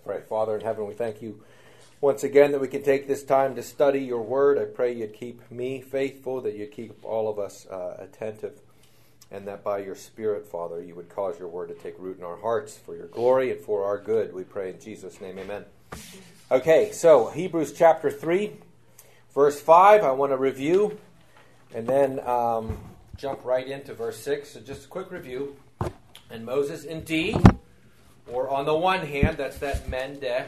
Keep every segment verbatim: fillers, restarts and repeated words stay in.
pray. Father in heaven, we thank you once again that we can take this time to study your word. I pray you'd keep me faithful, that you'd keep all of us uh, attentive, and that by your Spirit, Father, you would cause your word to take root in our hearts for your glory and for our good. We pray in Jesus' name, amen. Okay, so Hebrews chapter three, verse five, I want to review, and then um, jump right into verse six. So just a quick review. And Moses indeed, or on the one hand, that's that mendeh,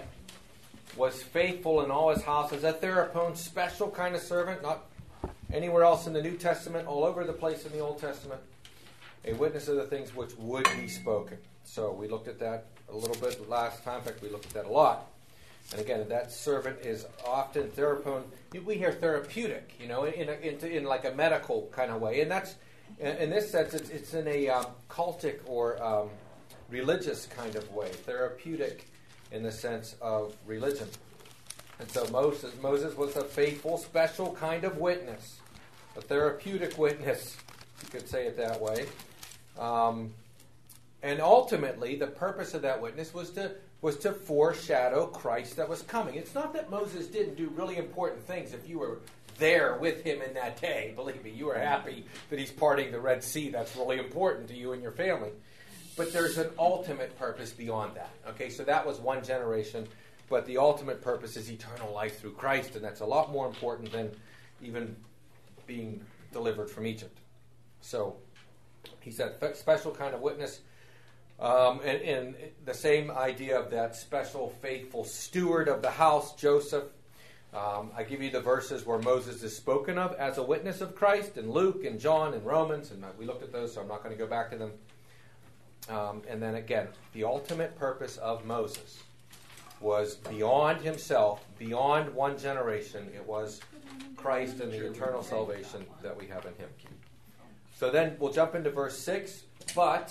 was faithful in all his house as a therapon, special kind of servant, not anywhere else in the New Testament, all over the place in the Old Testament, a witness of the things which would be spoken. So we looked at that a little bit last time. In fact, we looked at that a lot. And again, that servant is often therapon. We hear therapeutic, you know, in, a, in, in like a medical kind of way. And that's, in this sense, it's, it's in a um, cultic or um, religious kind of way. Therapeutic in the sense of religion. And so Moses, Moses was a faithful, special kind of witness. A therapeutic witness, you could say it that way. Um, and ultimately, the purpose of that witness was to was to foreshadow Christ that was coming. It's not that Moses didn't do really important things. If you were there with him in that day, believe me, you were happy that he's parting the Red Sea. That's really important to you and your family. But there's an ultimate purpose beyond that. Okay, so that was one generation, but the ultimate purpose is eternal life through Christ, and that's a lot more important than even being delivered from Egypt. So he's that special kind of witness. Um, and, and the same idea of that special, faithful steward of the house, Joseph. Um, I give you the verses where Moses is spoken of as a witness of Christ in Luke and John and Romans, and we looked at those, so I'm not going to go back to them. Um, and then again, the ultimate purpose of Moses was beyond himself, beyond one generation. It was Christ and the eternal salvation that we have in him. So then we'll jump into verse six, but...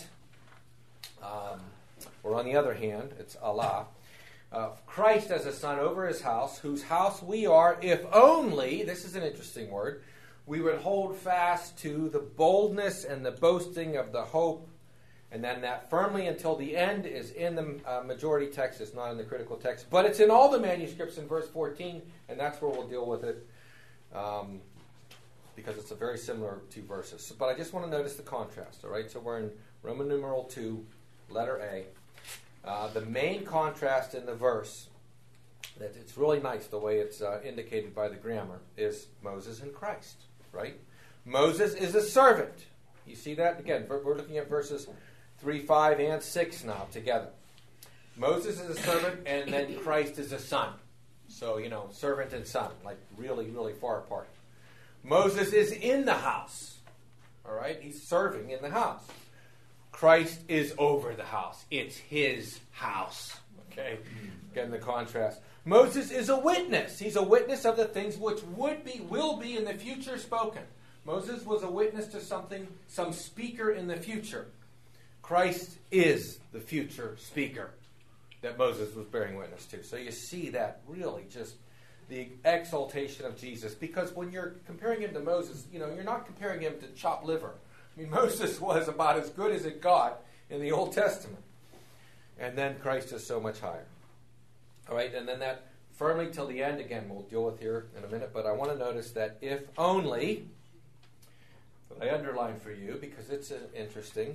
Um, or on the other hand, it's Allah. Uh, Christ as a son over his house, whose house we are, if only, this is an interesting word, we would hold fast to the boldness and the boasting of the hope, and then that firmly until the end is in the uh, majority text, it's not in the critical text, but it's in all the manuscripts in verse fourteen, and that's where we'll deal with it, um, because it's a very similar two verses. So, but I just want to notice the contrast, all right? So we're in Roman numeral two, letter A. Uh, the main contrast in the verse, that it's really nice the way it's uh, indicated by the grammar, is Moses and Christ, right? Moses is a servant. You see that? Again, we're looking at verses three, five, and six now together. Moses is a servant, and then Christ is a son. So, you know, servant and son, like really, really far apart. Moses is in the house, all right? He's serving in the house. Christ is over the house. It's his house. Okay? Again, the contrast. Moses is a witness. He's a witness of the things which would be, will be in the future spoken. Moses was a witness to something, some speaker in the future. Christ is the future speaker that Moses was bearing witness to. So you see that really just the exaltation of Jesus. Because when you're comparing him to Moses, you know, you're not comparing him to chopped liver. I mean, Moses was about as good as it got in the Old Testament. And then Christ is so much higher. All right, and then that firmly till the end, again, we'll deal with here in a minute, but I want to notice that if only, that I underline for you because it's uh, interesting,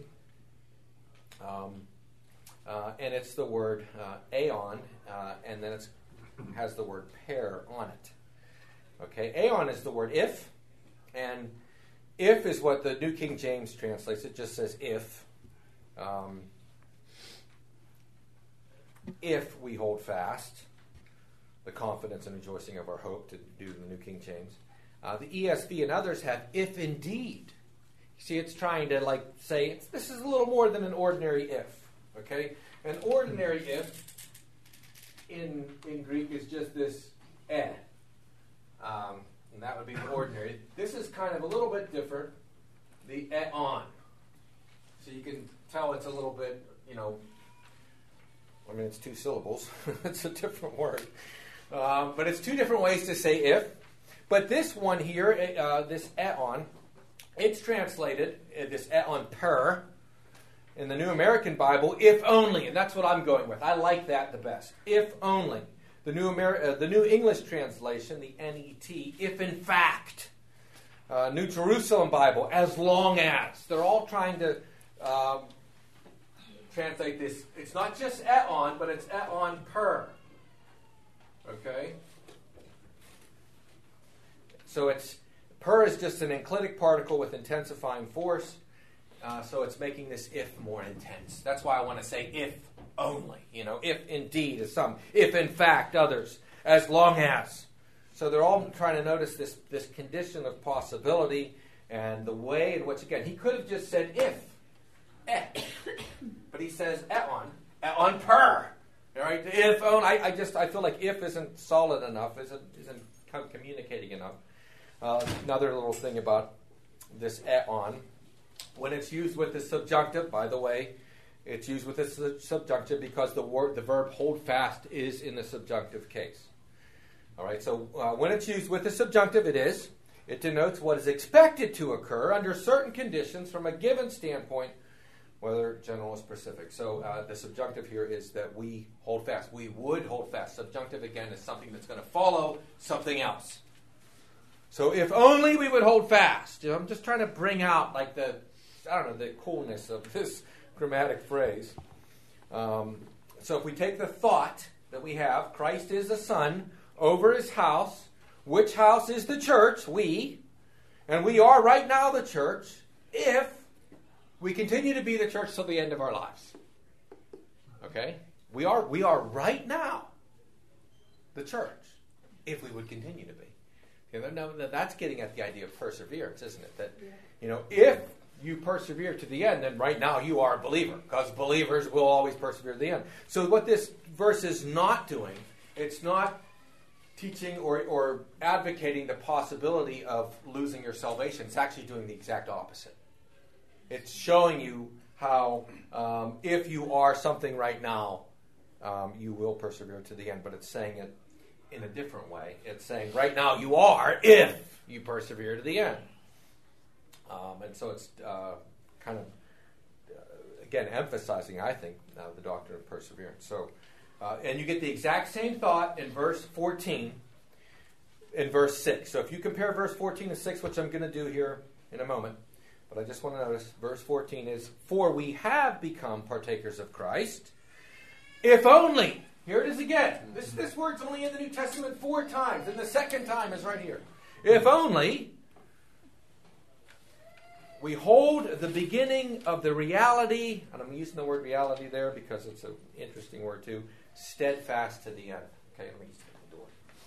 um, uh, and it's the word uh, aeon, uh, and then it has the word pair on it. Okay, aeon is the word if, and if is what the New King James translates. It just says if. Um, if we hold fast the confidence and rejoicing of our hope, to do the New King James. Uh, the E S V and others have if indeed. You see, it's trying to like say it's, this is a little more than an ordinary if. Okay? An ordinary if in, in Greek is just this eh. Um, And that would be ordinary. This is kind of a little bit different. The eon. So you can tell it's a little bit, you know, I mean, it's two syllables. It's a different word. Um, but it's two different ways to say if. But this one here, uh, this eon, it's translated, uh, this eon per, In the New American Bible, if only, and that's what I'm going with. I like that the best. If only. The New Amer- uh, the New English Translation, the N E T, if in fact. Uh, New Jerusalem Bible, as long as. They're all trying to um, translate this. It's not just eon, but it's eon per. Okay? So it's per is just an enclitic particle with intensifying force. Uh, so it's making this if more intense. That's why I want to say if only. You know, if indeed is some. If in fact others. As long as. So they're all trying to notice this, this condition of possibility and the way in which, again, he could have just said if. Eh. But he says eon. Eon per. All right? If only. I, I just, I feel like if isn't solid enough, isn't, isn't communicating enough. Uh, another little thing about this eon. When it's used with the subjunctive, by the way, it's used with the su- subjunctive because the word, the verb hold fast is in the subjunctive case. All right, so uh, when it's used with the subjunctive, it is. It denotes what is expected to occur under certain conditions from a given standpoint, whether general or specific. So uh, the subjunctive here is that we hold fast. We would hold fast. Subjunctive, again, is something that's going to follow something else. So if only we would hold fast. You know, I'm just trying to bring out like the, I don't know, the coolness of this grammatic phrase. Um, so if we take the thought that we have, Christ is the Son over his house. Which house is the church? We. And we are right now the church if we continue to be the church till the end of our lives. Okay? We are, we are right now the church if we would continue to be. You know, now, that's getting at the idea of perseverance, isn't it? That, you know, if you persevere to the end, then right now you are a believer, because believers will always persevere to the end. So what this verse is not doing, it's not teaching or, or advocating the possibility of losing your salvation. It's actually doing the exact opposite. It's showing you how um, if you are something right now, um, you will persevere to the end, but it's saying it in a different way. It's saying right now you are if you persevere to the end. Um, and so it's uh, kind of, uh, again, emphasizing, I think, uh, the doctrine of perseverance. So, uh, and you get the exact same thought in verse fourteen, in verse six. So if you compare verse fourteen to six, which I'm going to do here in a moment, but I just want to notice, verse fourteen is, for we have become partakers of Christ, if only. Here it is again. This, this word's only in the New Testament four times, and the second time is right here. If only we hold the beginning of the reality, and I'm using the word reality there because it's an interesting word too, steadfast to the end. Okay, let me just get the door.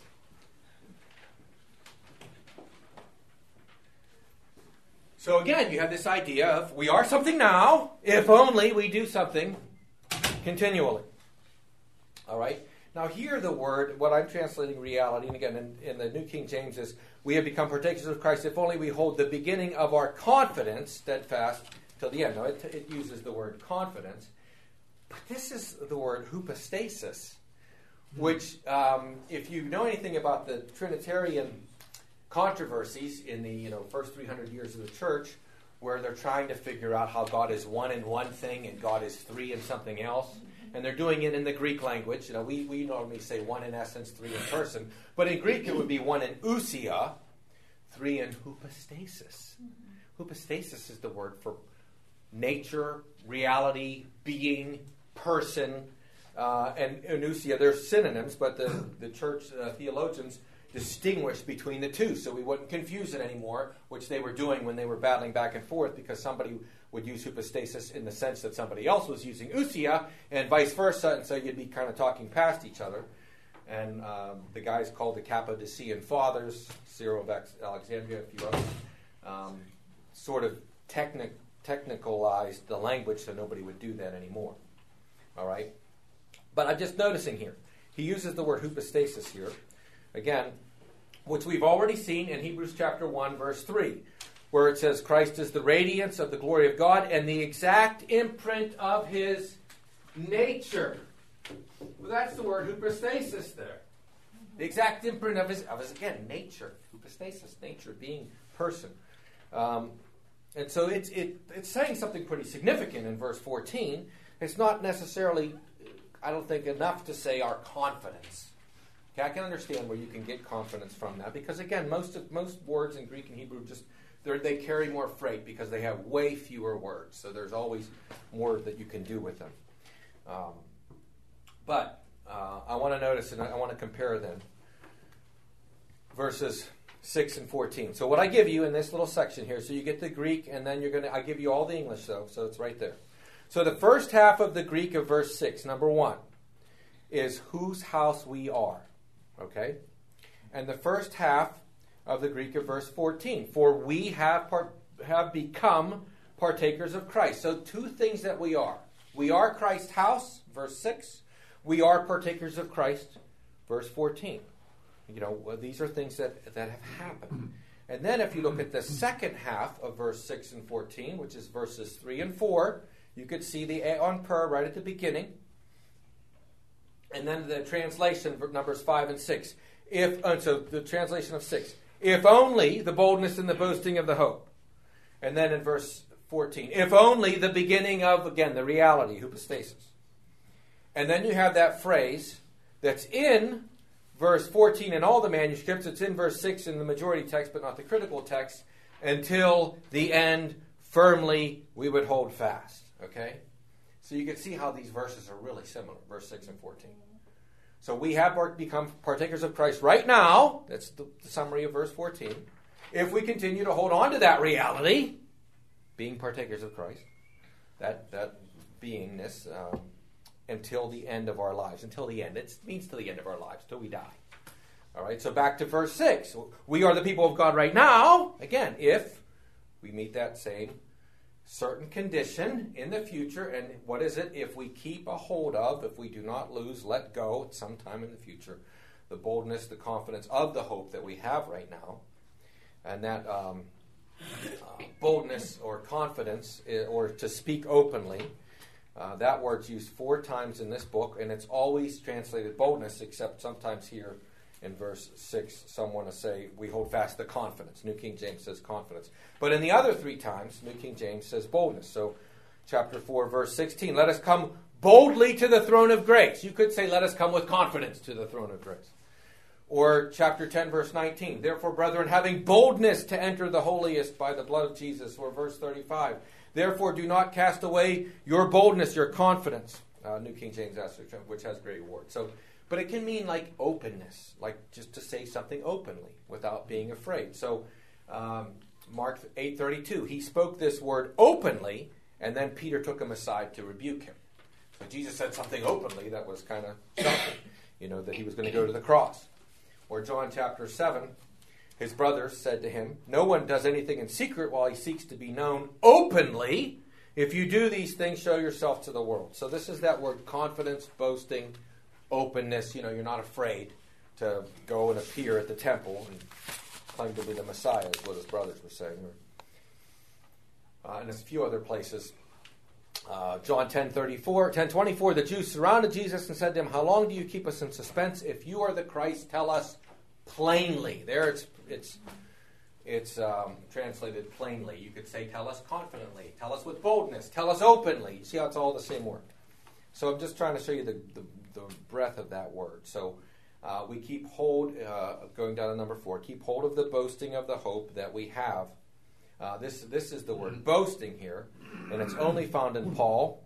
So again, you have this idea of we are something now, if only we do something continually. All right? Now here the word, what I'm translating reality, and again in, in the New King James is, we have become partakers of Christ if only we hold the beginning of our confidence steadfast till the end. Now it, it uses the word confidence, but this is the word hypostasis, which um, if you know anything about the Trinitarian controversies in the you know first three hundred years of the church, where they're trying to figure out how God is one in one thing and God is three in something else. And they're doing it in the Greek language. You know, we, we normally say one in essence, three in person. But in Greek, it would be one in ousia, three in hypostasis. Mm-hmm. Hypostasis is the word for nature, reality, being, person. Uh, and ousia, they're synonyms, but the, the church uh, theologians distinguish between the two. So we wouldn't confuse it anymore, which they were doing when they were battling back and forth, because somebody would use hypostasis in the sense that somebody else was using ousia, and vice versa, and so you'd be kind of talking past each other. And um, the guys called the Cappadocian Fathers, Cyril of Alexandria, a few others, um, sort of technic- technicalized the language so nobody would do that anymore. All right? But I'm just noticing here, he uses the word hypostasis here, again, which we've already seen in Hebrews chapter one, verse three. Where it says Christ is the radiance of the glory of God and the exact imprint of his nature. Well, that's the word hypostasis there. The exact imprint of his, of his again, nature. Hypostasis, nature, being, person. Um, and so it's it, it's saying something pretty significant in verse fourteen. It's not necessarily, I don't think, enough to say our confidence. Okay, I can understand where you can get confidence from that, because again, most of most words in Greek and Hebrew just they carry more freight because they have way fewer words. So there's always more that you can do with them. Um, but uh, I want to notice, and I, I want to compare them. Verses six and fourteen. So what I give you in this little section here, so you get the Greek, and then you're going to, I give you all the English though, so it's right there. So the first half of the Greek of verse six, number one, is whose house we are. Okay? And the first half of the Greek of verse fourteen, for we have part, have become partakers of Christ. So two things that we are. We are Christ's house, verse six. We are partakers of Christ, verse fourteen. You know, well, these are things that, that have happened. And then if you look at the second half of verse six and fourteen, which is verses three and four, you could see the aeon per right at the beginning. And then the translation, numbers five and six. If uh, so the translation of six. If only the boldness and the boasting of the hope. And then in verse fourteen, if only the beginning of, again, the reality, hypostasis. And then you have that phrase that's in verse fourteen in all the manuscripts. It's in verse six in the majority text, but not the critical text. Until the end, firmly we would hold fast. Okay? So you can see how these verses are really similar, verse six and fourteen. So we have become partakers of Christ right now. That's the, the summary of verse fourteen. If we continue to hold on to that reality, being partakers of Christ, that, that beingness, um, until the end of our lives. Until the end. It means till the end of our lives, till we die. All right, so back to verse six. We are the people of God right now. Again, if we meet that same certain condition in the future. And what is it? If we keep a hold of, if we do not lose, let go at some time in the future, the boldness, the confidence of the hope that we have right now. And that um, uh, boldness or confidence, or to speak openly, Uh, that word's used four times in this book, and it's always translated boldness, except sometimes here in verse six, some want to say, we hold fast the confidence. New King James says confidence. But in the other three times, New King James says boldness. So, chapter four, verse sixteen, let us come boldly to the throne of grace. You could say, let us come with confidence to the throne of grace. Or chapter ten, verse nineteen, therefore, brethren, having boldness to enter the holiest by the blood of Jesus. Or verse thirty-five, therefore, do not cast away your boldness, your confidence. Uh, New King James, which has great reward. So, but it can mean like openness, like just to say something openly without being afraid. So, um, Mark eight thirty-two, he spoke this word openly, and then Peter took him aside to rebuke him. So Jesus said something openly that was kind of shocking, you know, that he was going to go to the cross. Or John chapter seven, his brothers said to him, no one does anything in secret while he seeks to be known openly. If you do these things, show yourself to the world. So this is that word confidence, boasting, openness. You know, you're not afraid to go and appear at the temple and claim to be the Messiah, is what his brothers were saying. Uh, and there's a few other places. Uh, John ten thirty-four, ten twenty-four, the Jews surrounded Jesus and said to him, how long do you keep us in suspense? If you are the Christ, tell us plainly. There it's it's it's um, translated plainly. You could say, tell us confidently, tell us with boldness, tell us openly. You see how it's all the same word. So I'm just trying to show you the, the, the breadth of that word. So uh, we keep hold, uh, going down to number four, keep hold of the boasting of the hope that we have. Uh, this this is the word boasting here, and it's only found in Paul.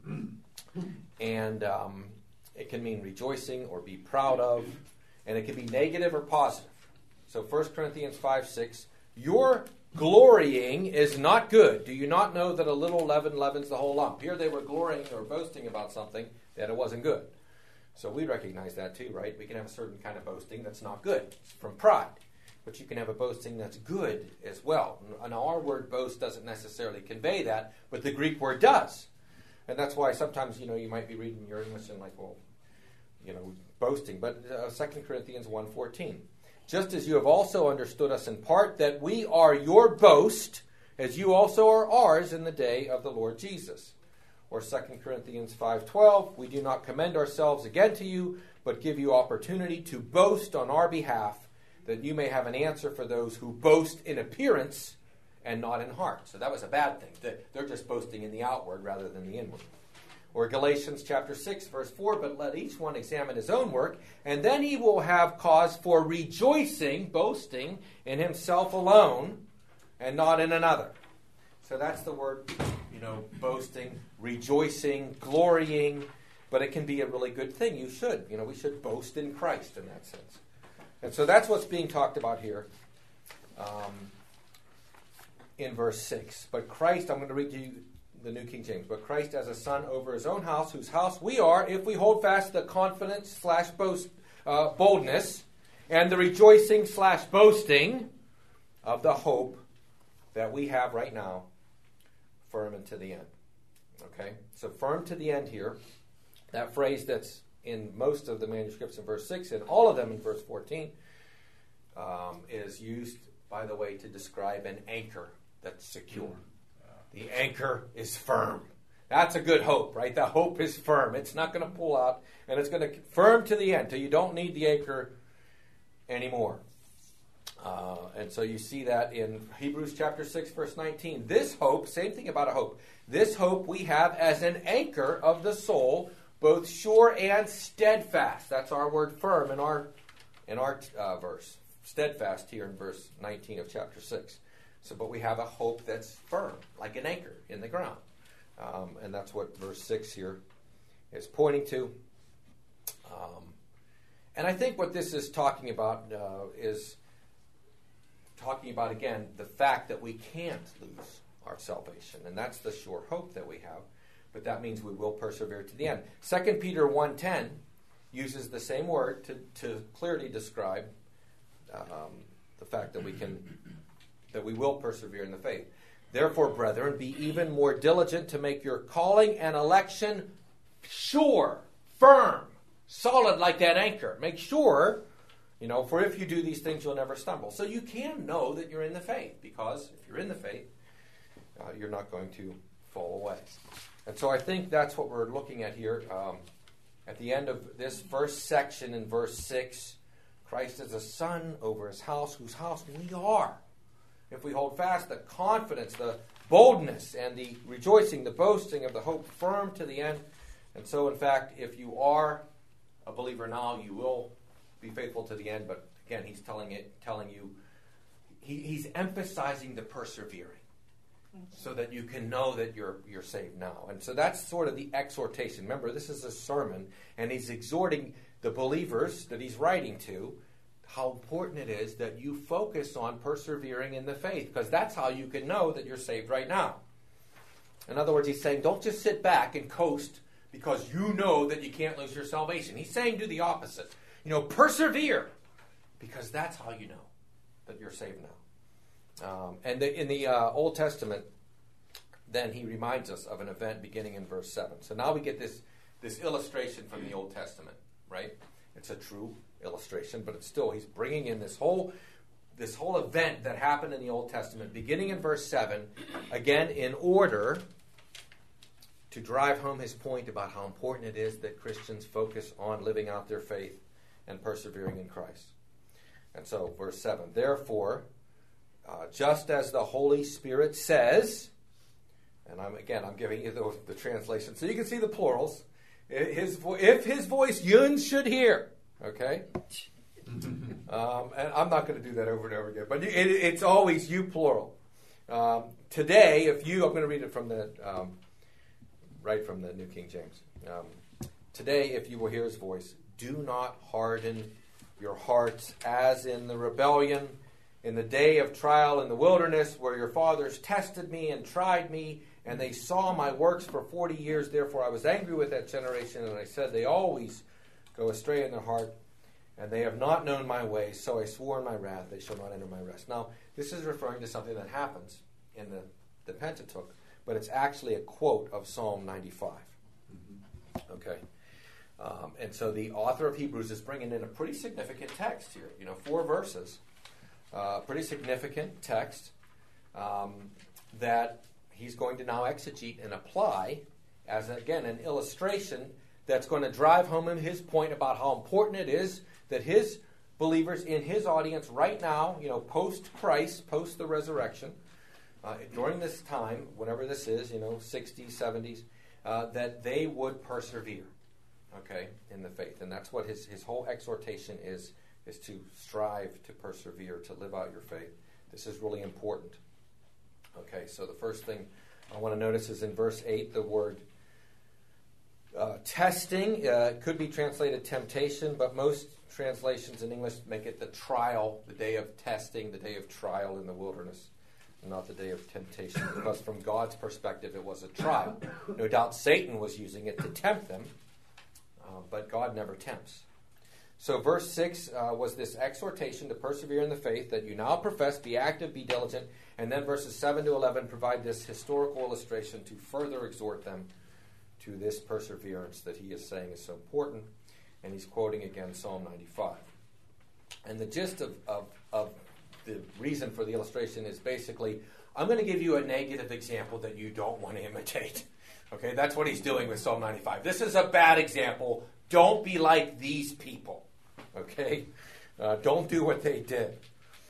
And um, it can mean rejoicing or be proud of, and it can be negative or positive. So First Corinthians five six, your glorying is not good. Do you not know that a little leaven leavens the whole lump? Here they were glorying or boasting about something that it wasn't good. So we recognize that too, right? We can have a certain kind of boasting that's not good. It's from pride. But you can have a boasting that's good as well. And our word boast doesn't necessarily convey that, but the Greek word does. And that's why sometimes, you know, you might be reading your English and like, well, you know, boasting. But uh, Second Corinthians one fourteen, just as you have also understood us in part, that we are your boast, as you also are ours in the day of the Lord Jesus. Or Second Corinthians five twelve, we do not commend ourselves again to you, but give you opportunity to boast on our behalf, that you may have an answer for those who boast in appearance and not in heart. So that was a bad thing. They're just boasting in the outward rather than the inward. Or Galatians chapter six, verse four, but let each one examine his own work, and then he will have cause for rejoicing, boasting in himself alone, and not in another. So that's the word, you know, boasting, rejoicing, glorying, but it can be a really good thing. You should, you know, we should boast in Christ in that sense. And so that's what's being talked about here um, in verse six. But Christ, I'm going to read you the New King James, but Christ as a son over his own house, whose house we are, if we hold fast the confidence slash boast, uh, boldness and the rejoicing slash boasting of the hope that we have right now, firm unto the end. Okay, so firm to the end here. That phrase that's in most of the manuscripts in verse six, and all of them in verse fourteen, um, is used, by the way, to describe an anchor that's secure. The anchor is firm. That's a good hope, right? The hope is firm. It's not going to pull out, and it's going to firm to the end till you don't need the anchor anymore. Uh, and so you see that in Hebrews chapter six, verse nineteen. This hope, same thing about a hope. This hope we have as an anchor of the soul, both sure and steadfast. That's our word firm in our in our uh, verse. Steadfast here in verse nineteen of chapter six. So, but we have a hope that's firm, like an anchor in the ground. Um, and that's what verse six here is pointing to. Um, and I think what this is talking about uh, is talking about, again, the fact that we can't lose our salvation. And that's the sure hope that we have. But that means we will persevere to the end. Second Peter one ten uses the same word to, to clearly describe um, the fact that we can... that we will persevere in the faith. Therefore, brethren, be even more diligent to make your calling and election sure, firm, solid like that anchor. Make sure, you know, for if you do these things, you'll never stumble. So you can know that you're in the faith, because if you're in the faith, uh, you're not going to fall away. And so I think that's what we're looking at here. Um, at the end of this first section in verse six, Christ is a son over his house, whose house we are. If we hold fast the confidence, the boldness, and the rejoicing, the boasting of the hope firm to the end. And so, in fact, if you are a believer now, you will be faithful to the end. But again, he's telling it, telling you, he, he's emphasizing the persevering, so that you can know that you're you're saved now. And so that's sort of the exhortation. Remember, this is a sermon, and he's exhorting the believers that he's writing to how important it is that you focus on persevering in the faith, because that's how you can know that you're saved right now. In other words, he's saying, don't just sit back and coast because you know that you can't lose your salvation. He's saying do the opposite. You know, persevere, because that's how you know that you're saved now. Um, and the, in the uh, Old Testament, then he reminds us of an event beginning in verse seven. So now we get this, this illustration from the Old Testament, right? It's a true illustration, but it's still, he's bringing in this whole this whole event that happened in the Old Testament, beginning in verse seven, again, in order to drive home his point about how important it is that Christians focus on living out their faith and persevering in Christ. And so, verse seven, therefore, uh, just as the Holy Spirit says, and I'm again, I'm giving you the, the translation, so you can see the plurals, his vo- if his voice yun should hear, okay? um, and I'm not going to do that over and over again, but it, it's always you plural. Um, today, if you, I'm going to read it from the, um, right from the New King James. Um, today, if you will hear his voice, do not harden your hearts as in the rebellion, in the day of trial in the wilderness, where your fathers tested me and tried me, and they saw my works for forty years. Therefore I was angry with that generation, and I said, they always go astray in their heart, and they have not known my ways. So I swore in my wrath, they shall not enter my rest. Now, this is referring to something that happens in the, the Pentateuch, but it's actually a quote of Psalm ninety-five. Mm-hmm. Okay? Um, and so the author of Hebrews is bringing in a pretty significant text here. You know, four verses. Uh, pretty significant text um, that he's going to now exegete and apply as, again, an illustration that's going to drive home his point about how important it is that his believers in his audience right now, you know, post-Christ, post the resurrection, uh, during this time, whenever this is, you know, sixties, seventies, uh, that they would persevere, okay, in the faith. And that's what his, his whole exhortation is, is to strive to persevere, to live out your faith. This is really important. Okay, so the first thing I want to notice is in verse eight, the word uh, testing. Uh, it could be translated temptation, but most translations in English make it the trial, the day of testing, the day of trial in the wilderness, and not the day of temptation, because from God's perspective it was a trial. No doubt Satan was using it to tempt them, uh, but God never tempts. So verse six uh, was this exhortation to persevere in the faith that you now profess, be active, be diligent, and then verses seven to eleven provide this historical illustration to further exhort them to this perseverance that he is saying is so important. And he's quoting again Psalm ninety-five. And the gist of, of, of the reason for the illustration is basically, I'm going to give you a negative example that you don't want to imitate. Okay, that's what he's doing with Psalm ninety-five. This is a bad example. Don't be like these people. Okay? Uh, don't do what they did.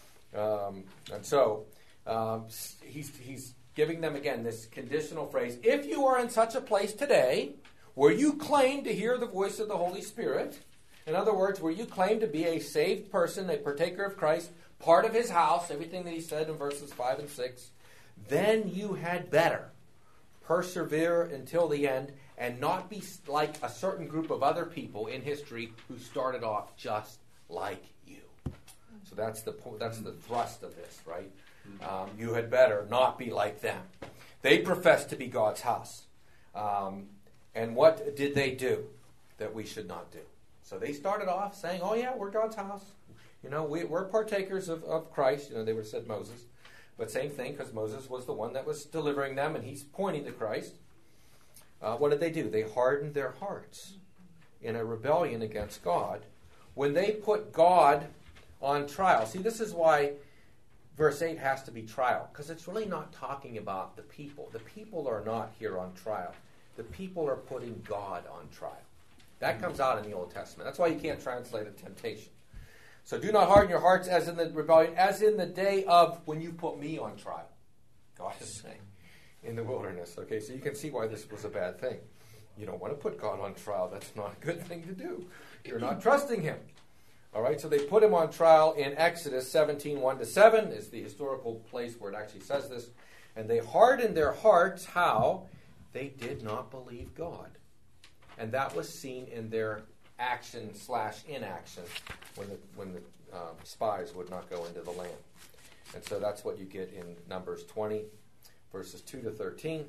Um, and so, um, he's, he's giving them, again, this conditional phrase. If you are in such a place today where you claim to hear the voice of the Holy Spirit, in other words, where you claim to be a saved person, a partaker of Christ, part of his house, everything that he said in verses five and six, then you had better persevere until the end and not be like a certain group of other people in history who started off just like you. So that's the that's the thrust of this, right? Um, you had better not be like them. They profess to be God's house. Um, and what did they do that we should not do? So they started off saying, oh yeah, we're God's house. You know, we, we're partakers of, of Christ. You know, they would have said Moses. But same thing, because Moses was the one that was delivering them, and he's pointing to Christ. Uh, what did they do? They hardened their hearts in a rebellion against God. When they put God on trial. See, this is why verse eight has to be trial, because it's really not talking about the people. The people are not here on trial. The people are putting God on trial. That comes out in the Old Testament. That's why you can't translate it temptation. So do not harden your hearts as in the rebellion, as in the day of when you put me on trial. God is saying in the wilderness. Okay, so you can see why this was a bad thing. You don't want to put God on trial. That's not a good thing to do. You're not trusting him. All right, so they put him on trial in Exodus seventeen, one to seven is the historical place where it actually says this. And they hardened their hearts. How? They did not believe God. And that was seen in their action slash inaction when the when the um, spies would not go into the land. And so that's what you get in Numbers twenty, verses two to thirteen.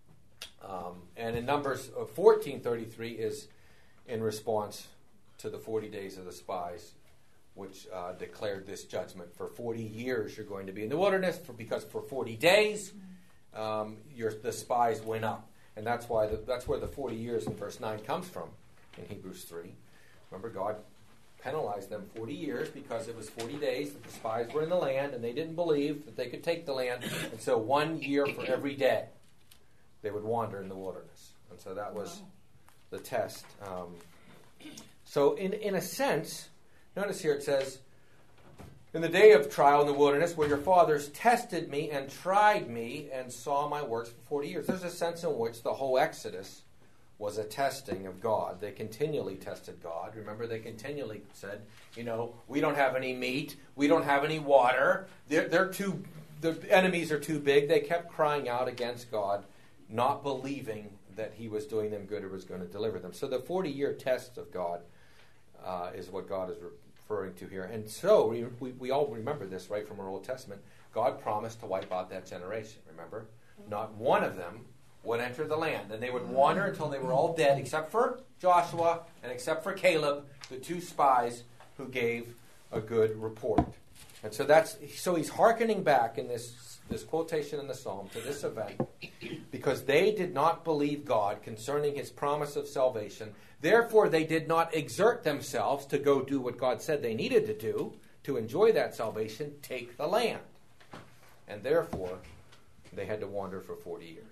Um, and in Numbers fourteen thirty-three is in response to the forty days of the spies, which uh, declared this judgment. For forty years you're going to be in the wilderness, for, because for forty days um, your, the spies went up. And that's why the, that's where the forty years in verse nine comes from in Hebrews three. Remember, God penalized them forty years because it was forty days that the spies were in the land and they didn't believe that they could take the land. And so one year for every day they would wander in the wilderness. And so that was the test. Um, so in, in a sense, notice here it says, in the day of trial in the wilderness, where your fathers tested me and tried me and saw my works for forty years. There's a sense in which the whole Exodus was a testing of God. They continually tested God. Remember, they continually said, you know, we don't have any meat. We don't have any water. They're, they're too, the enemies are too big. They kept crying out against God, not believing that he was doing them good or was going to deliver them. So the forty-year test of God uh, is what God is referring to here. And so we, we, we all remember this, right, from our Old Testament. God promised to wipe out that generation, remember? Not one of them would enter the land. And they would wander until they were all dead, except for Joshua and except for Caleb, the two spies who gave a good report. And so that's so he's hearkening back in this, this quotation in the Psalm to this event because they did not believe God concerning his promise of salvation. Therefore, they did not exert themselves to go do what God said they needed to do to enjoy that salvation, take the land. And therefore, they had to wander for forty years.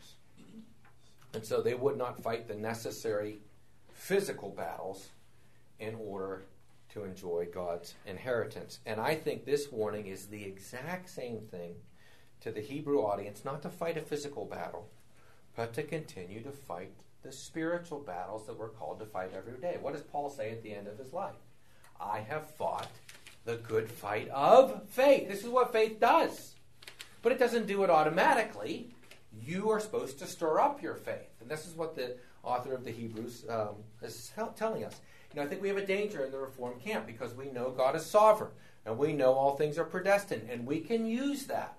And so they would not fight the necessary physical battles in order to enjoy God's inheritance. And I think this warning is the exact same thing to the Hebrew audience not to fight a physical battle, but to continue to fight the spiritual battles that we're called to fight every day. What does Paul say at the end of his life? I have fought the good fight of faith. This is what faith does. But it doesn't do it automatically. You are supposed to stir up your faith. And this is what the author of the Hebrews um, is telling us. You know, I think we have a danger in the Reformed camp because we know God is sovereign. And we know all things are predestined. And we can use that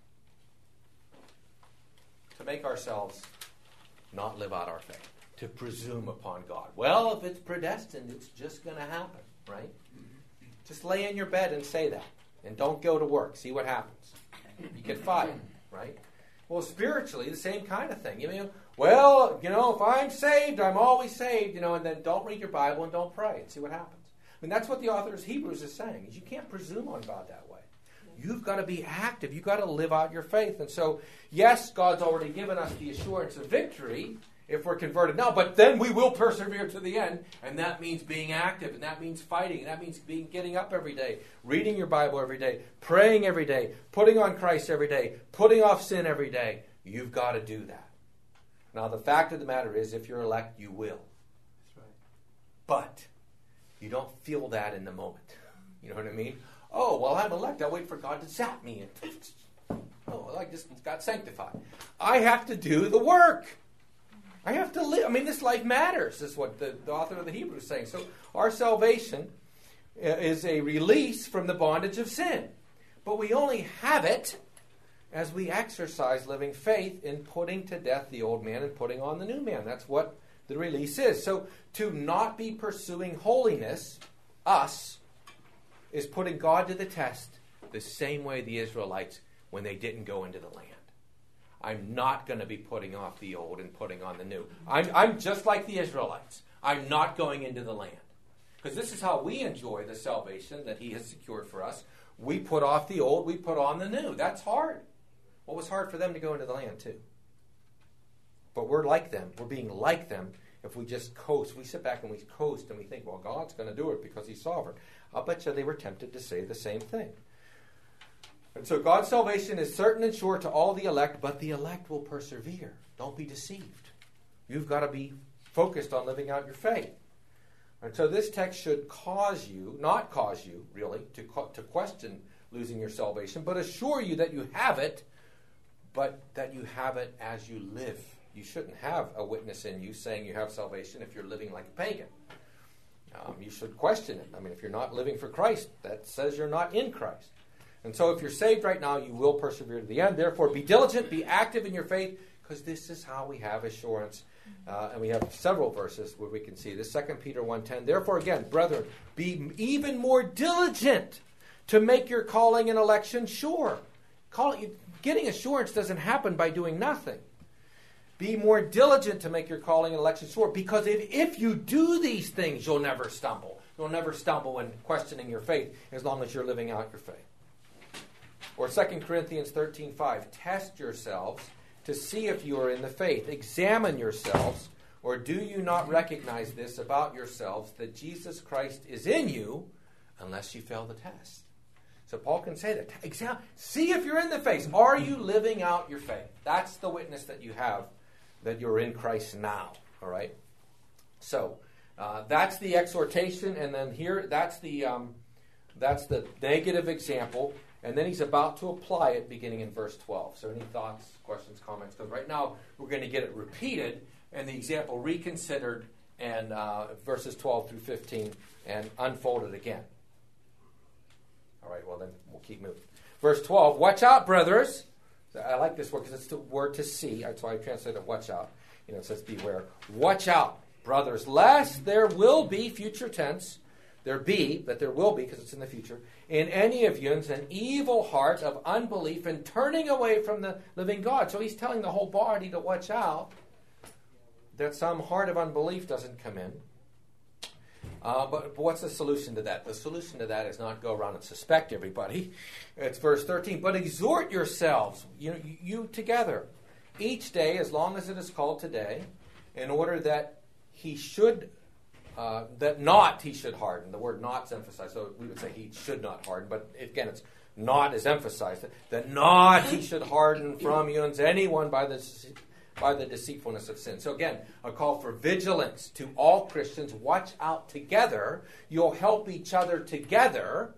to make ourselves not live out our faith, to presume upon God. Well, if it's predestined, it's just going to happen, right? Just lay in your bed and say that. And don't go to work. See what happens. You get fired, right? Well, spiritually, the same kind of thing. You know, well, you know, if I'm saved, I'm always saved, you know, and then don't read your Bible and don't pray and see what happens. I mean, that's what the author of Hebrews is saying, is you can't presume on God that way. You've got to be active. You've got to live out your faith. And so, yes, God's already given us the assurance of victory if we're converted now, but then we will persevere to the end, and that means being active, and that means fighting, and that means being getting up every day, reading your Bible every day, praying every day, putting on Christ every day, putting off sin every day. You've got to do that. Now, the fact of the matter is, if you're elect, you will. That's right. But you don't feel that in the moment. You know what I mean? Oh, well, I'm elect. I'll wait for God to zap me. And oh, I just got sanctified. I have to do the work. I have to live. I mean, this life matters, is what the, the author of the Hebrews is saying. So our salvation is a release from the bondage of sin. But we only have it as we exercise living faith in putting to death the old man and putting on the new man. That's what the release is. So to not be pursuing holiness, us, is putting God to the test the same way the Israelites when they didn't go into the land. I'm not going to be putting off the old and putting on the new. I'm, I'm just like the Israelites. I'm not going into the land. Because this is how we enjoy the salvation that he has secured for us. We put off the old, we put on the new. That's hard. Well, it was hard for them to go into the land too. But we're like them. We're being like them if we just coast. We sit back and we coast and we think, well, God's going to do it because he's sovereign. I'll bet you they were tempted to say the same thing. And so God's salvation is certain and sure to all the elect, but the elect will persevere. Don't be deceived. You've got to be focused on living out your faith. And so this text should cause you, not cause you, really, to, to question losing your salvation, but assure you that you have it, but that you have it as you live. You shouldn't have a witness in you saying you have salvation if you're living like a pagan. Um, you should question it. I mean, if you're not living for Christ, that says you're not in Christ. And so if you're saved right now, you will persevere to the end. Therefore, be diligent, be active in your faith, because this is how we have assurance. Uh, and we have several verses where we can see this. Second Peter one ten, therefore, again, brethren, be even more diligent to make your calling and election sure. Calling, getting assurance doesn't happen by doing nothing. Be more diligent to make your calling and election sure, because if, if you do these things, you'll never stumble. You'll never stumble in questioning your faith as long as you're living out your faith. Or Second Corinthians thirteen five, test yourselves to see if you are in the faith. Examine yourselves, or do you not recognize this about yourselves, that Jesus Christ is in you, unless you fail the test. So Paul can say that. Exam- see if you're in the faith. Are you living out your faith? That's the witness that you have, that you're in Christ now. All right? So uh, that's the exhortation, and then here, that's the um, that's the negative example. And then he's about to apply it beginning in verse twelve. So any thoughts, questions, comments? Because right now we're going to get it repeated and the example reconsidered and uh, verses twelve through fifteen and unfolded again. All right, well then we'll keep moving. Verse twelve, watch out, brothers. I like this word because it's the word to see. That's why I translated watch out. You know, it says beware. Watch out, brothers, lest there will be, future tense, there be, but there will be because it's in the future, in any of you an evil heart of unbelief and turning away from the living God. So he's telling the whole body to watch out that some heart of unbelief doesn't come in. Uh, but, but what's the solution to that? The solution to that is not go around and suspect everybody. It's verse thirteen. But exhort yourselves, you, you together, each day, as long as it is called today, in order that he should uh, that not he should harden. The word not's emphasized, so we would say he should not harden, but again, it's not is emphasized. That not he should harden from you and anyone by the, by the deceitfulness of sin. So again, a call for vigilance to all Christians. Watch out together. You'll help each other together.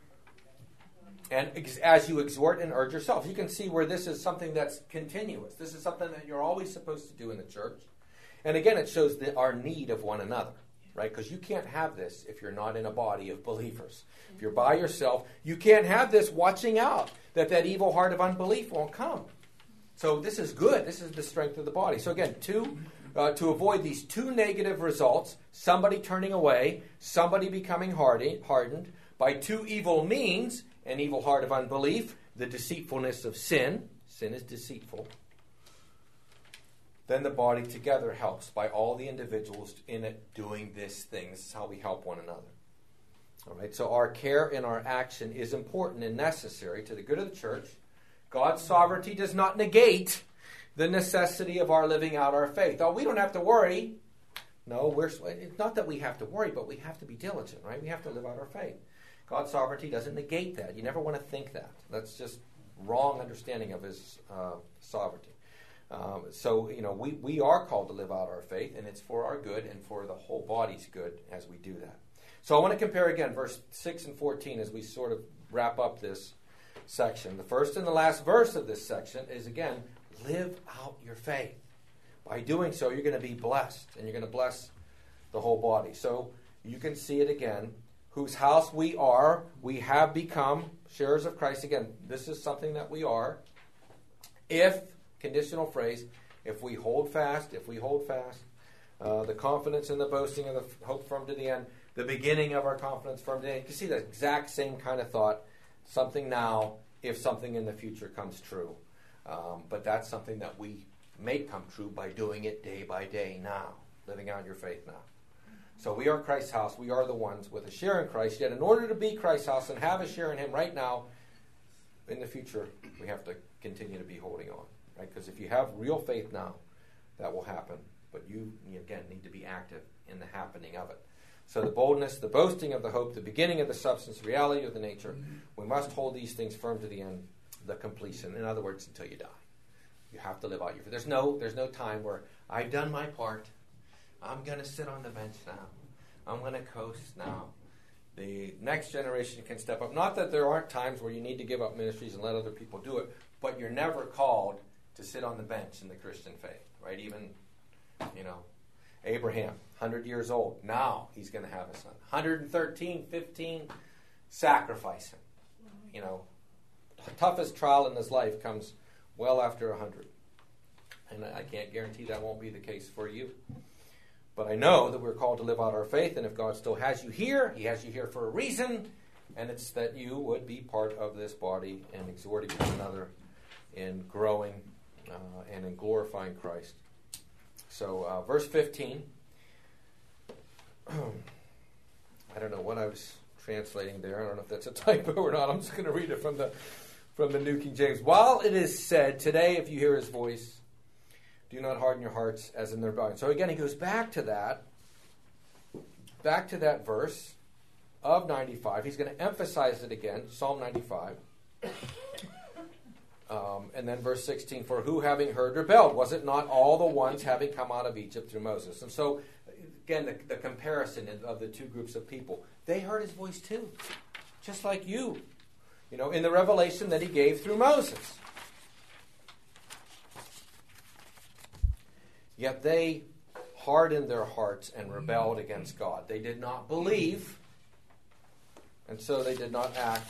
And ex- as you exhort and urge yourself, you can see where this is something that's continuous. This is something that you're always supposed to do in the church. And again, it shows the, our need of one another, right? Because you can't have this if you're not in a body of believers. If you're by yourself, you can't have this watching out that that evil heart of unbelief won't come. So this is good. This is the strength of the body. So again, two, uh, to avoid these two negative results, somebody turning away, somebody becoming hardy, hardened, by two evil means, an evil heart of unbelief, the deceitfulness of sin. Sin is deceitful. Then the body together helps by all the individuals in it doing this thing. This is how we help one another. All right, so our care and our action is important and necessary to the good of the church. God's sovereignty does not negate the necessity of our living out our faith. Oh, we don't have to worry. No, we're, it's not that we have to worry, but we have to be diligent, right? We have to live out our faith. God's sovereignty doesn't negate that. You never want to think that. That's just wrong understanding of his uh, sovereignty. Um, so, you know, we, we are called to live out our faith, and it's for our good and for the whole body's good as we do that. So I want to compare again verse six and fourteen as we sort of wrap up this section. The first and the last verse of this section is, again, live out your faith. By doing so, you're going to be blessed, and you're going to bless the whole body. So you can see it again. Whose house we are, we have become sharers of Christ. Again, this is something that we are. If, conditional phrase, if we hold fast, if we hold fast, uh, the confidence and the boasting of the hope firm to the end, the beginning of our confidence firm to the end. You can see the exact same kind of thought. Something now, if something in the future comes true. Um, but that's something that we make come true by doing it day by day now, living out your faith now. So we are Christ's house. We are the ones with a share in Christ. Yet in order to be Christ's house and have a share in him right now, in the future, we have to continue to be holding on. Right? Because if you have real faith now, that will happen. But you, again, need to be active in the happening of it. So the boldness, the boasting of the hope, the beginning of the substance, reality of the nature, mm-hmm. we must hold these things firm to the end, the completion. In other words, until you die. You have to live out your faith. There's no, there's no time where I've done my part. I'm going to sit on the bench now. I'm going to coast now. The next generation can step up. Not that there aren't times where you need to give up ministries and let other people do it, but you're never called to sit on the bench in the Christian faith, right? Even, you know, Abraham, one hundred years old. Now he's going to have a son. one hundred thirteen, fifteen, sacrifice him. You know, the toughest trial in his life comes well after one hundred. And I can't guarantee that won't be the case for you. But I know that we're called to live out our faith, and if God still has you here, he has you here for a reason, and it's that you would be part of this body and exhorting one another in growing uh, and in glorifying Christ. So, uh, verse fifteen, I don't know what I was translating there. I don't know if that's a typo or not. I'm just going to read it from the from the New King James. While it is said, today if you hear his voice, do not harden your hearts as in their rebellion. So again, he goes back to that, back to that verse of ninety-five. He's going to emphasize it again, Psalm ninety-five. Um, and then verse sixteen, for who having heard rebelled? Was it not all the ones having come out of Egypt through Moses? And so, again, the, the comparison of the two groups of people. They heard his voice too, just like you, you know, in the revelation that he gave through Moses. Yet they hardened their hearts and rebelled against God. They did not believe, and so they did not act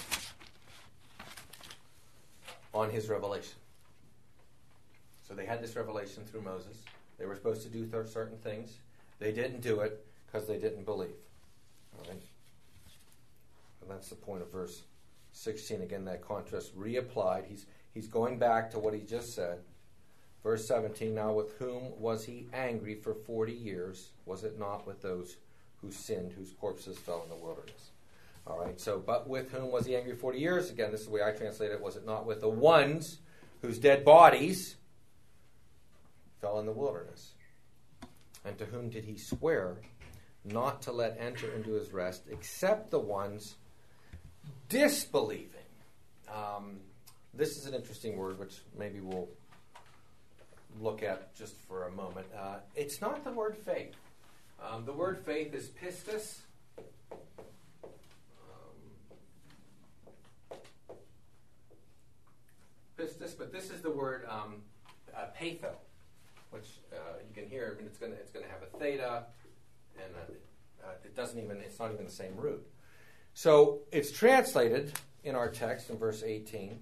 on his revelation. So they had this revelation through Moses. They were supposed to do th- certain things. They didn't do it because they didn't believe. All right? And that's the point of verse sixteen. Again, that contrast reapplied. He's, he's going back to what he just said. Verse seventeen, now with whom was he angry for forty years? Was it not with those who sinned, whose corpses fell in the wilderness? All right, so, but with whom was he angry forty years? Again, this is the way I translate it. Was it not with the ones whose dead bodies fell in the wilderness? And to whom did he swear not to let enter into his rest, except the ones disbelieving. Um, this is an interesting word, which maybe we'll look at just for a moment. Uh, it's not the word faith. Um, the word faith is pistis. Um, pistis, but this is the word um, uh, patho, which uh, you can hear. And it's going to it's going to have a theta, and a, uh, it doesn't even it's not even the same root. So it's translated in our text in verse eighteen.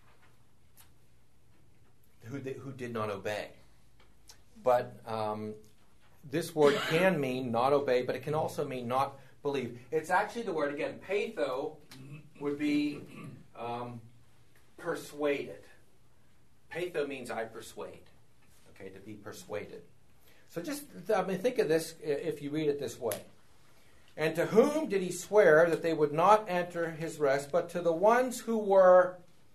Who did, who did not obey. But um, this word can mean not obey, but it can also mean not believe. It's actually the word, again, patho would be um, persuaded. Patho means I persuade, okay, to be persuaded. So just, I mean, think of this if you read it this way. And to whom did he swear that they would not enter his rest, but to the ones who were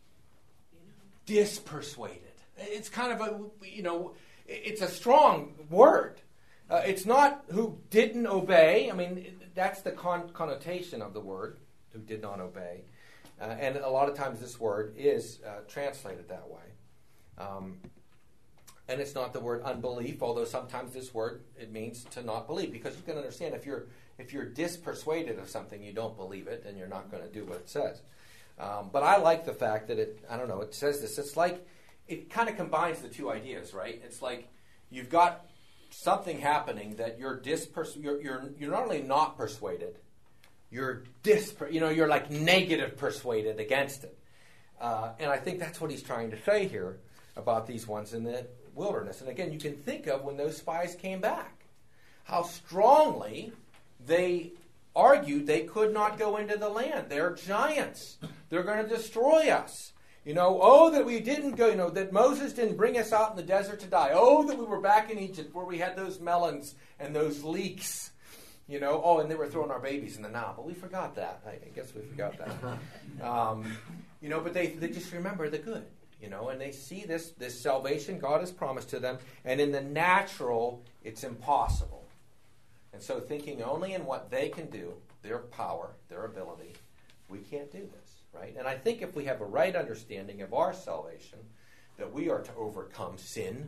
dispersuaded? It's kind of a, you know, it's a strong word. Uh, it's not who didn't obey. I mean, that's the con- connotation of the word, who did not obey. Uh, and a lot of times this word is uh, translated that way. Um, and it's not the word unbelief, although sometimes this word, it means to not believe. Because you can understand if you're if you're dispersuaded of something, you don't believe it, and you're not going to do what it says. Um, but I like the fact that it, I don't know, it says this. It's like, it kind of combines the two ideas, right? It's like you've got something happening that you're dispers- you're, you're you're not only not persuaded, you're dis you know you're like negative persuaded against it, uh, and I think that's what he's trying to say here about these ones in the wilderness. And again, you can think of when those spies came back, how strongly they argued they could not go into the land. They're giants. They're going to destroy us. You know, oh, that we didn't go, you know, that Moses didn't bring us out in the desert to die. Oh, that we were back in Egypt where we had those melons and those leeks. You know, oh, and they were throwing our babies in the Nile. But we forgot that. I guess we forgot that. Um, you know, but they, they just remember the good, you know, and they see this, this salvation God has promised to them. And in the natural, it's impossible. And so thinking only in what they can do, their power, their ability, we can't do this. Right? And I think if we have a right understanding of our salvation, that we are to overcome sin,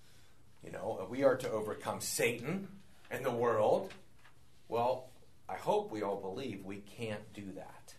you know, we are to overcome Satan and the world, well, I hope we all believe we can't do that.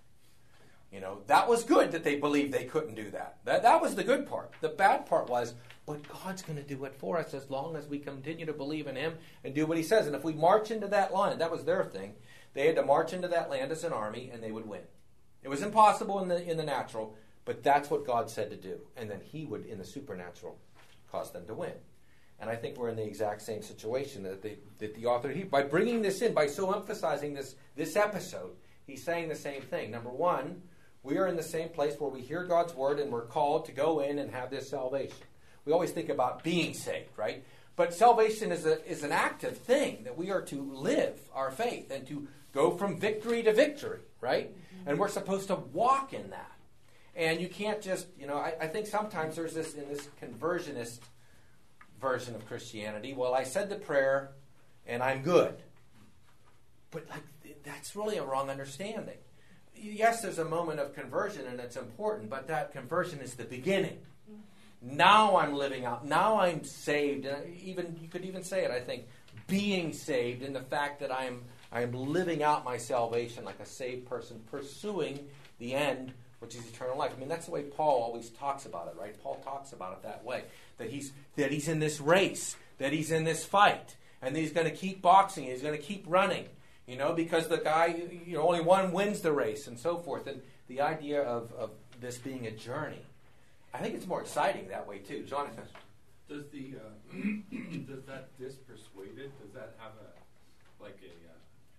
You know, that was good that they believed they couldn't do that. That, that was the good part. The bad part was, but God's going to do it for us as long as we continue to believe in him and do what he says. And if we march into that land, that was their thing. They had to march into that land as an army and they would win. It was impossible in the in the natural, but that's what God said to do. And then he would, in the supernatural, cause them to win. And I think we're in the exact same situation that the, that the author, he, by bringing this in, by so emphasizing this, this episode, he's saying the same thing. Number one, we are in the same place where we hear God's word and we're called to go in and have this salvation. We always think about being saved, right? But salvation is a is an active thing that we are to live our faith and to go from victory to victory, right? And we're supposed to walk in that. And you can't just, you know, I, I think sometimes there's this, in this conversionist version of Christianity, well, I said the prayer and I'm good. But like, that's really a wrong understanding. Yes, there's a moment of conversion and it's important, but that conversion is the beginning. Now I'm living out, now I'm saved. And even you could even say it, I think, being saved in the fact that I'm I am living out my salvation like a saved person, pursuing the end, which is eternal life. I mean, that's the way Paul always talks about it, right? Paul talks about it that way, that he's that he's in this race, that he's in this fight, and that he's going to keep boxing, he's going to keep running, you know, because the guy, you know, only one wins the race and so forth. And the idea of, of this being a journey, I think it's more exciting that way too. Jonathan? Does the uh, does that dispersuaded, does that have a, like a, uh,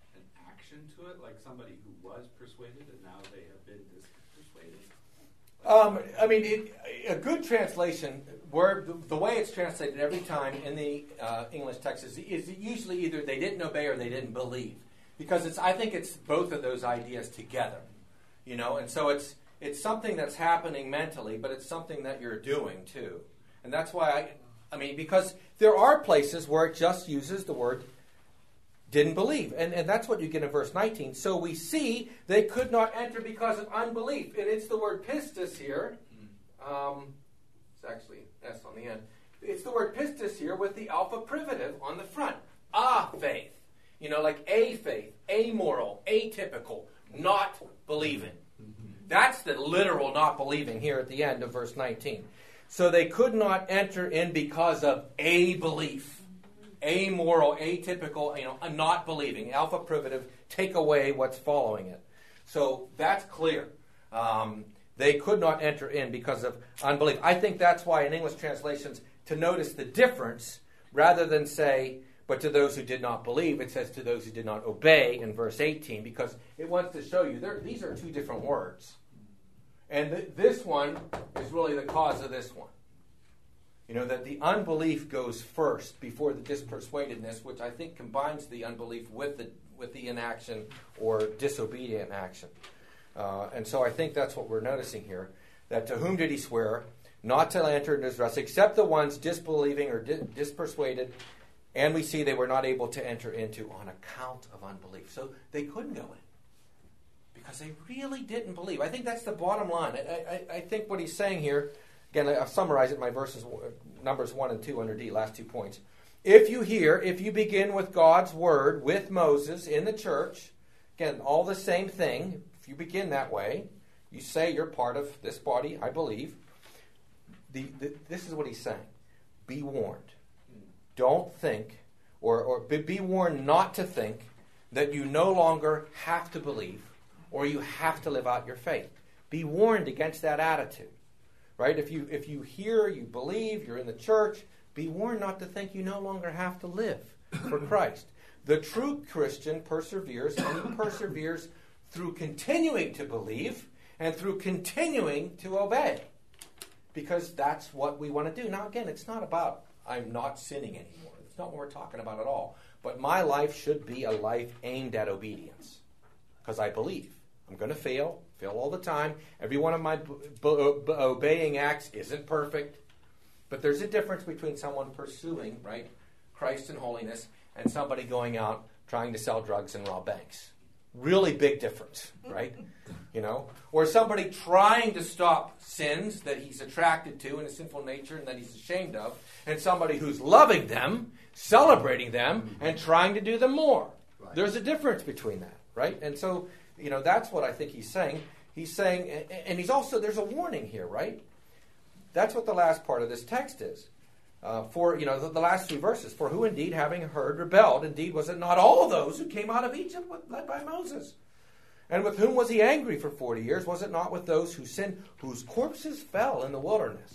to it, like somebody who was persuaded and now they have been dispersuaded? Um, I mean, it, a good translation, word, the, the way it's translated every time in the uh, English text is, is usually either they didn't obey or they didn't believe, because it's. I think it's both of those ideas together, you know. And so it's it's something that's happening mentally, but it's something that you're doing too, and that's why I. I mean, because there are places where it just uses the word didn't believe. And, and that's what you get in verse nineteen. So we see they could not enter because of unbelief. And it's the word pistis here. Um, it's actually S on the end. It's the word pistis here with the alpha privative on the front. A faith. You know, like a faith, amoral, atypical, not believing. That's the literal not believing here at the end of verse nineteen. So they could not enter in because of a belief. Amoral, atypical, you know, not believing. Alpha privative, take away what's following it. So that's clear. Um, they could not enter in because of unbelief. I think that's why in English translations, to notice the difference, rather than say, but to those who did not believe, it says to those who did not obey in verse eighteen, because it wants to show you these are two different words. And th- this one is really the cause of this one. You know, that the unbelief goes first before the dispersuadedness, which I think combines the unbelief with the with the inaction or disobedient action. Uh, and so I think that's what we're noticing here. That to whom did he swear? Not to enter into his rest, except the ones disbelieving or di- dispersuaded. And we see they were not able to enter into on account of unbelief. So they couldn't go in because they really didn't believe. I think that's the bottom line. I, I, I think what he's saying here, again, I've summarized it in my verses, numbers one and two under D, last two points. If you hear, if you begin with God's word, with Moses in the church, again, all the same thing. If you begin that way, you say you're part of this body, I believe. The, the, this is what he's saying. Be warned. Don't think, or, or be, be warned not to think that you no longer have to believe or you have to live out your faith. Be warned against that attitude. Right? If you if you hear, you believe, you're in the church, be warned not to think you no longer have to live for Christ. The true Christian perseveres, and he perseveres through continuing to believe and through continuing to obey. Because that's what we want to do. Now, again, it's not about I'm not sinning anymore. It's not what we're talking about at all. But my life should be a life aimed at obedience. Because I believe. I'm going to fail. Fail all the time. Every one of my b- b- b- obeying acts isn't perfect. But there's a difference between someone pursuing, right, Christ and holiness and somebody going out trying to sell drugs and rob banks. Really big difference, right? You know? Or somebody trying to stop sins that he's attracted to in his sinful nature and that he's ashamed of, and somebody who's loving them, celebrating them, and trying to do them more. Right. There's a difference between that, right? And so, you know, that's what I think he's saying. He's saying, and he's also, there's a warning here, right? That's what the last part of this text is. Uh, for, you know, the, the last three verses. For who indeed, having heard, rebelled. Indeed, was it not all those who came out of Egypt led by Moses? And with whom was he angry for forty years? Was it not with those who sinned, whose corpses fell in the wilderness?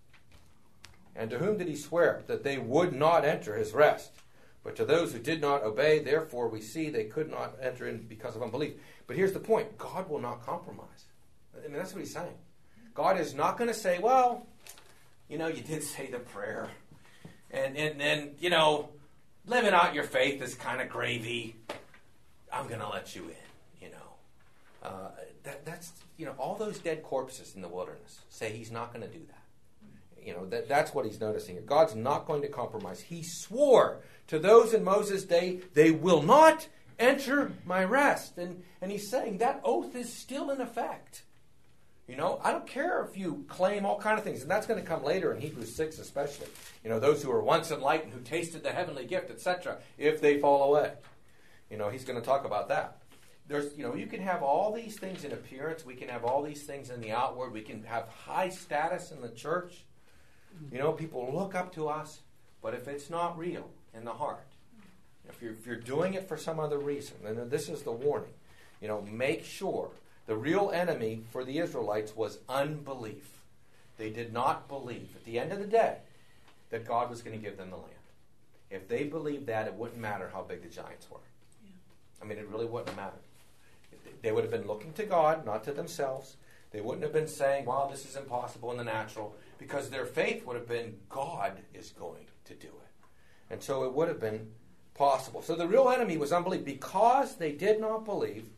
And to whom did he swear that they would not enter his rest? But to those who did not obey, therefore we see they could not enter in because of unbelief. But here's the point. God will not compromise. I mean, that's what he's saying. God is not going to say, well, you know, you did say the prayer. And, and, and you know, living out your faith is kind of gravy. I'm going to let you in, you know. Uh, that, that's, you know, all those dead corpses in the wilderness say he's not going to do that. You know, that, that's what he's noticing here. God's not going to compromise. He swore to those in Moses' day, they will not enter my rest. And, and he's saying that oath is still in effect. You know, I don't care if you claim all kind of things, and that's going to come later in Hebrews six especially. You know, those who were once enlightened, who tasted the heavenly gift, et cetera, if they fall away. You know, he's going to talk about that. There's, you know, you can have all these things in appearance. We can have all these things in the outward. We can have high status in the church. You know, people look up to us, but if it's not real in the heart, if you're, if you're doing it for some other reason, then this is the warning. You know, make sure. The real enemy for the Israelites was unbelief. They did not believe, at the end of the day, that God was going to give them the land. If they believed that, it wouldn't matter how big the giants were. Yeah. I mean, it really wouldn't have mattered. They would have been looking to God, not to themselves. They wouldn't have been saying, well, this is impossible in the natural, because their faith would have been, God is going to do it. And so it would have been possible. So the real enemy was unbelief. Because they did not believe,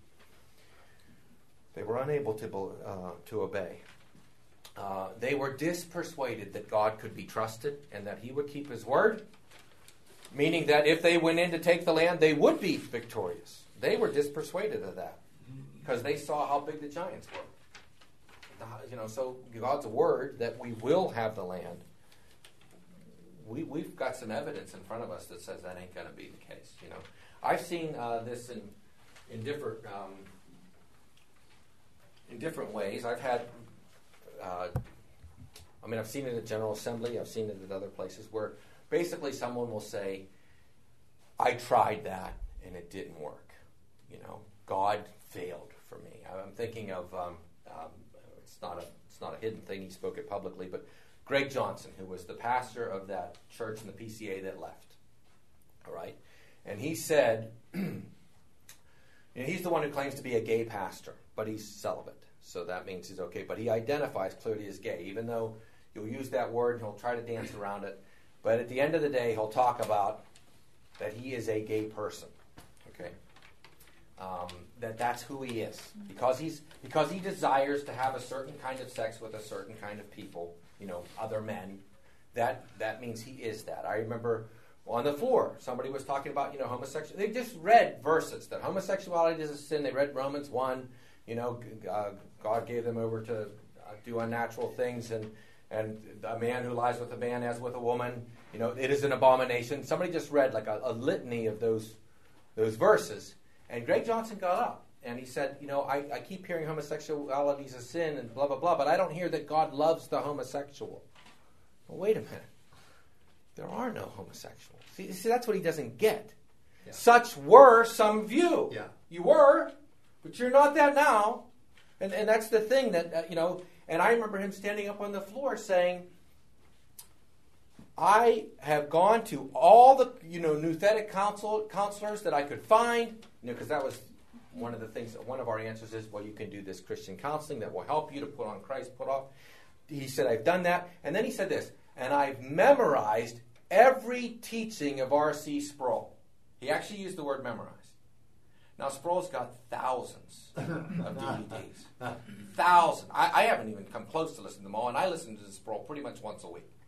they were unable to uh, to obey. Uh, they were dispersuaded that God could be trusted and that he would keep his word. Meaning that if they went in to take the land, they would be victorious. They were dispersuaded of that because they saw how big the giants were. You know, so God's word that we will have the land, we, we've got some evidence in front of us that says that ain't going to be the case. You know, I've seen uh, this in in different um, in different ways. I've had, uh, I mean, I've seen it at General Assembly. I've seen it at other places where basically someone will say, "I tried that and it didn't work. You know, God failed for me." I'm thinking of um, um, it's not a it's not a hidden thing. He spoke it publicly, but Greg Johnson, who was the pastor of that church in the P C A that left. All right, and he said. And he's the one who claims to be a gay pastor, but he's celibate. So that means he's okay. But he identifies clearly as gay, even though he'll use that word and he'll try to dance around it. But at the end of the day, he'll talk about that he is a gay person. Okay, um, that that's who he is because he's because he desires to have a certain kind of sex with a certain kind of people. You know, other men. That that means he is that. I remember. On the floor, somebody was talking about, you know, homosexuality. They just read verses that homosexuality is a sin. They read Romans one, you know, uh, God gave them over to uh, do unnatural things, and and a man who lies with a man as with a woman, you know, it is an abomination. Somebody just read like a, a litany of those those verses, and Greg Johnson got up and he said, you know, I, I keep hearing homosexuality is a sin and blah, blah, blah, but I don't hear that God loves the homosexual. Well, wait a minute. There are no homosexuals. See, see that's what he doesn't get. Yeah. Such were some of you. Yeah. You were, but you're not that now. And and that's the thing that, uh, you know, and I remember him standing up on the floor saying, I have gone to all the, you know, nouthetic counsel, counselors that I could find, you know, because that was one of the things, one of our answers is, well, you can do this Christian counseling that will help you to put on Christ, put off. He said, I've done that. And then he said this, and I've memorized every teaching of R C Sproul. He actually used the word memorize. Now, Sproul's got thousands of D V Ds. Thousands. I, I haven't even come close to listening to them all, and I listen to Sproul pretty much once a week.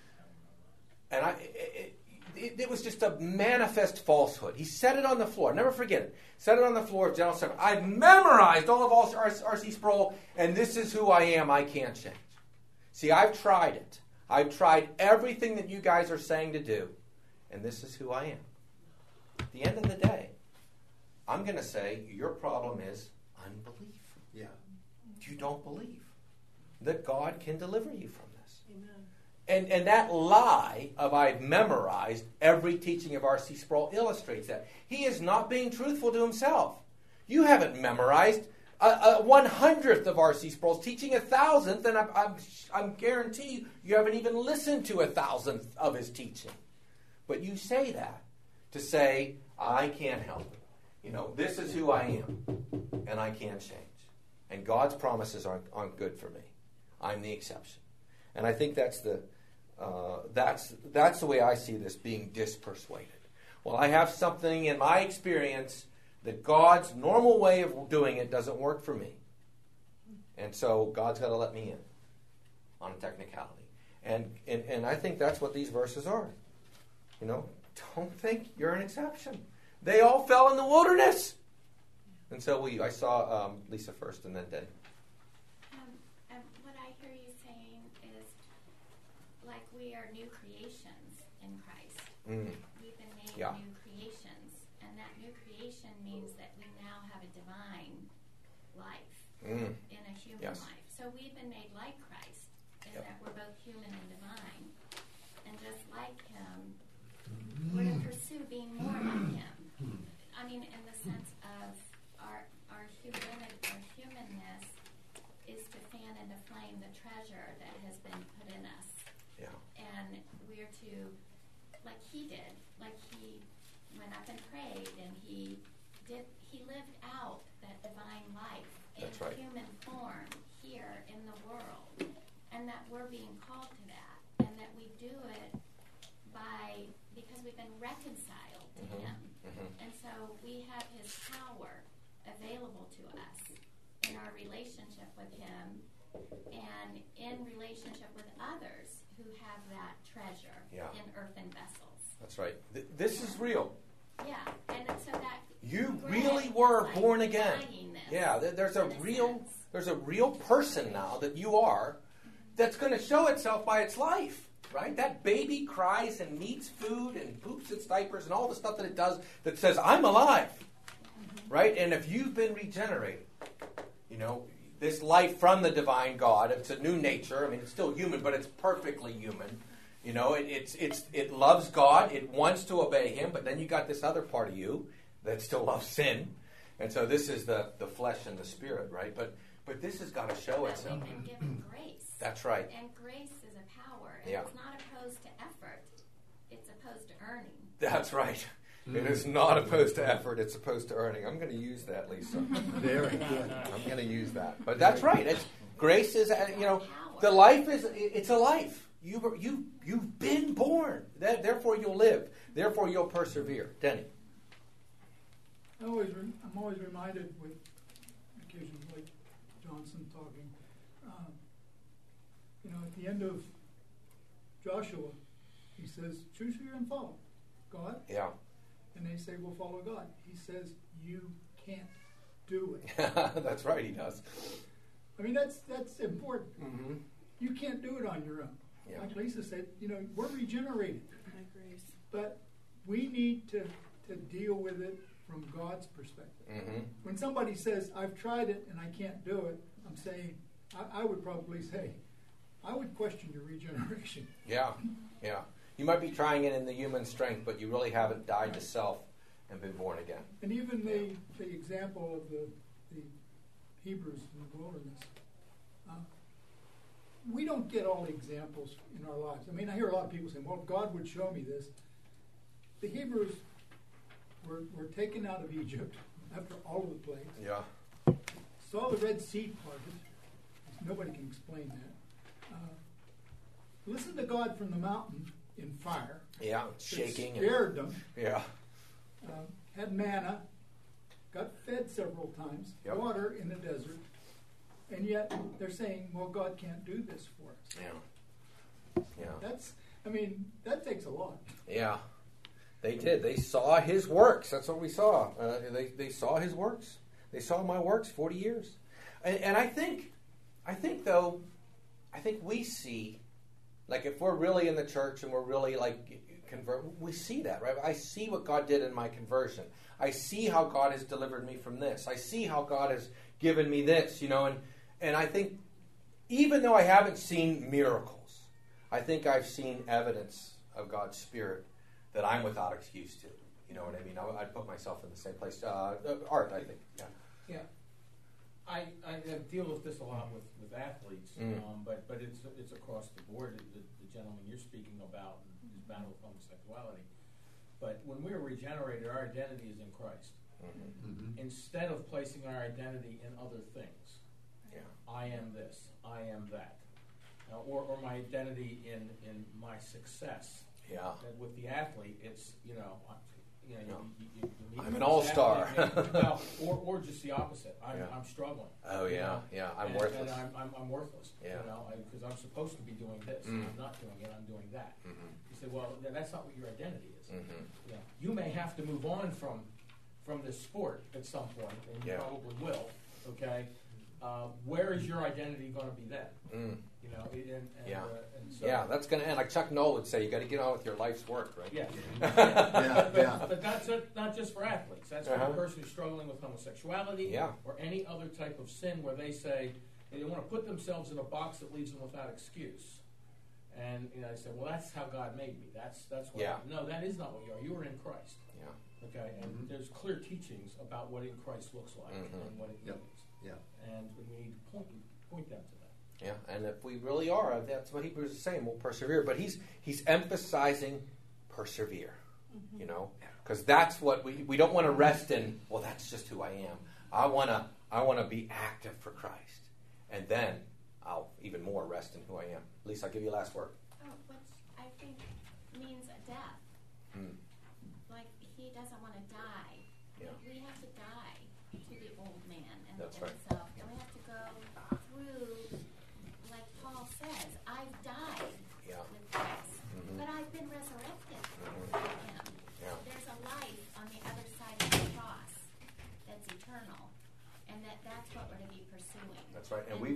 And I, it, it, it was just a manifest falsehood. He said it on the floor. Never forget it. Said it on the floor of General Assembly. I've memorized all of R C Sproul, and this is who I am. I can't change. See, I've tried it. I've tried everything that you guys are saying to do, and this is who I am. At the end of the day, I'm going to say your problem is unbelief. Yeah. You don't believe that God can deliver you from this. Amen. And and that lie of I've memorized every teaching of R C Sproul illustrates that. He is not being truthful to himself. You haven't memorized a, a one hundredth of R C Sproul's teaching, a thousandth, and I'm, I'm, I'm guarantee you, you haven't even listened to a thousandth of his teaching. But you say that to say, I can't help it. You know, this is who I am, and I can't change. And God's promises aren't, aren't good for me. I'm the exception. And I think that's the uh, that's that's the way I see this, being dispersuaded. Well, I have something in my experience that God's normal way of doing it doesn't work for me. And so God's got to let me in on a technicality. And, and and I think that's what these verses are. You know, don't think you're an exception. They all fell in the wilderness. And so we, I saw um, Lisa first and then Denny. Um, um, what I hear you saying is like we are new creations in Christ. Mm. We've been made Yeah. new creations. And that new creation means that we now have a divine life Mm. in a human Yes. life. So we've been made like Christ in Yep. that we're both human and divine. And just like Him, we're to pursue being more like Him. I mean, in the sense of our our humanity, our humanness is to fan into flame the treasure that has been put in us. Yeah. And we're to, like He did, like He went up and prayed, and He did. He lived out that divine life in That's right. human form here in the world, and that we're being called to that, and that we do it by because we've been reconciled to Mhm. Him. Mhm. And so we have His power available to us in our relationship with Him and in relationship with others who have that treasure Yeah. in earthen vessels. That's right. Th- this is real. Yeah, and so that You Greg really is were like born again. denying this, Yeah, there- there's a in a real sense. there's a real person now that you are that's going to show itself by its life, right? That baby cries and needs food and poops its diapers and all the stuff that it does that says, I'm alive, right? And if you've been regenerated, you know, this life from the divine God, it's a new nature. I mean, it's still human, but it's perfectly human. You know, it, it's it's it loves God. It wants to obey Him, but then you got this other part of you that still loves sin. And so this is the, the flesh and the spirit, right? But but this has got to show But itself. we've been given grace. That's right. And grace is a power. And Yeah. it's not opposed to effort. It's opposed to earning. That's right. It is not opposed to effort. It's opposed to earning. I'm going to use that, Lisa. Very good. I'm going to use that. But that's right. It's grace is, uh, you know, the life is, it's a life. You were, you you've been born. That, therefore you'll live. Therefore you'll persevere. Denny. I always, rem- I'm always reminded with occasions like Johnson talking. Um, you know, at the end of Joshua, he says, "Choose who you're going to follow, God." Yeah. And they say, "We'll follow God." He says, "You can't do it." That's right. He does. I mean, that's that's important. Mm-hmm. You can't do it on your own. Yeah. Like Lisa said, you know, we're regenerated, By grace. but we need to to deal with it from God's perspective. Mm-hmm. When somebody says, "I've tried it and I can't do it," I'm saying, I, I would probably say, I would question your regeneration. Yeah. Yeah. You might be trying it in the human strength, but you really haven't died to self and been born again. And even the, the example of the, the Hebrews in the wilderness, uh, we don't get all the examples in our lives. I mean, I hear a lot of people saying, well, if God would show me this. The Hebrews were, were taken out of Egypt after all of the plagues, Yeah. saw the Red Sea parted. Nobody can explain that. Uh, listened to God from the mountain in fire. Yeah. It Shaking. scared them. Yeah. Uh, had manna, got fed several times, Yep. water in the desert, and yet they're saying, well, God can't do this for us. Yeah. Yeah. That's, I mean, that takes a lot. Yeah. They did. They saw his works. That's what we saw. Uh, they, they saw his works. They saw my works forty years. And, and I think, I think though, I think we see, like if we're really in the church and we're really like convert, we see that, right? I see what God did in my conversion. I see how God has delivered me from this. I see how God has given me this, you know, and, and I think even though I haven't seen miracles, I think I've seen evidence of God's Spirit that I'm without excuse to. You know what I mean? I, I'd put myself in the same place. Uh, Art, I think. Yeah. Yeah, I, I deal with this a lot with, with athletes, Mm. um, but but it's it's across the board. The, the gentleman you're speaking about, his battle with homosexuality. But when we're regenerated, our identity is in Christ. Mm-hmm. Mm-hmm. Instead of placing our identity in other things, Yeah. I am this, I am that, uh, or or my identity in in my success. Yeah. And with the athlete, it's you know. I- You know, No. you, you, you meet I'm with an this all-star. athlete and- well, or, or just the opposite. I'm, Yeah. I'm struggling. Oh, you yeah. know? Yeah. I'm and, worthless. And I'm, I'm, I'm worthless. Yeah. You know, because I'm supposed to be doing this. Mm. I'm not doing it. I'm doing that. Mm-hmm. You say, well, th- that's not what your identity is. Mm-hmm. You know, you may have to move on from from this sport at some point, and you Yeah. probably will. Okay. Uh, where is your identity going to be then? Mm. You know, and, and, Yeah. uh, and so Yeah, that's going to end. Like Chuck Noll would say, you got to get on with your life's work, right? Yeah. Yeah, but, yeah. but that's a, not just for athletes. That's for Uh-huh. a person who's struggling with homosexuality Yeah. or any other type of sin where they say they want to put themselves in a box that leaves them without excuse. And you know, I say, well, that's how God made me. That's that's what. Yeah. I, no, that is not what you are. You are in Christ. Yeah. Okay, and Mhm. there's clear teachings about what in Christ looks like Mhm. and what it Yep. means. Yeah. And we need to point point them to that. Yeah, and if we really are, that's what Hebrews is saying. We'll persevere, but he's he's emphasizing persevere. Mm-hmm. You know, because that's what we we don't want to rest in. Well, that's just who I am. I wanna I wanna be active for Christ, and then I'll even more rest in who I am. Lisa, I'll give you a last word. Oh, which I think means a death. Mm. Like he doesn't want to die. Yeah. Like, we have to die to the old man and That's and right. self, and we have to go through, like Paul says, I've died Yeah. with Christ, Mhm. but I've been resurrected. Mhm.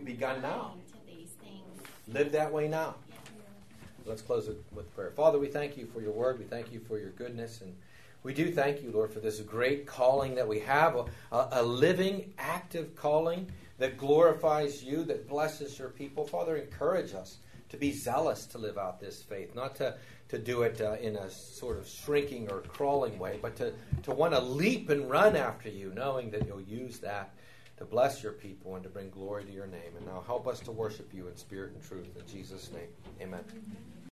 begun now. blind to these things. Live that way now. Yeah. Let's close it with prayer. Father, we thank you for your word. We thank you for your goodness. And we do thank you, Lord, for this great calling that we have, a, a, a living, active calling that glorifies you, that blesses your people. Father, encourage us to be zealous to live out this faith, not to, to do it uh, in a sort of shrinking or crawling way, but to, to want to leap and run after you, knowing that you'll use that to bless your people and to bring glory to your name. And now help us to worship you in spirit and truth. In Jesus' name, amen.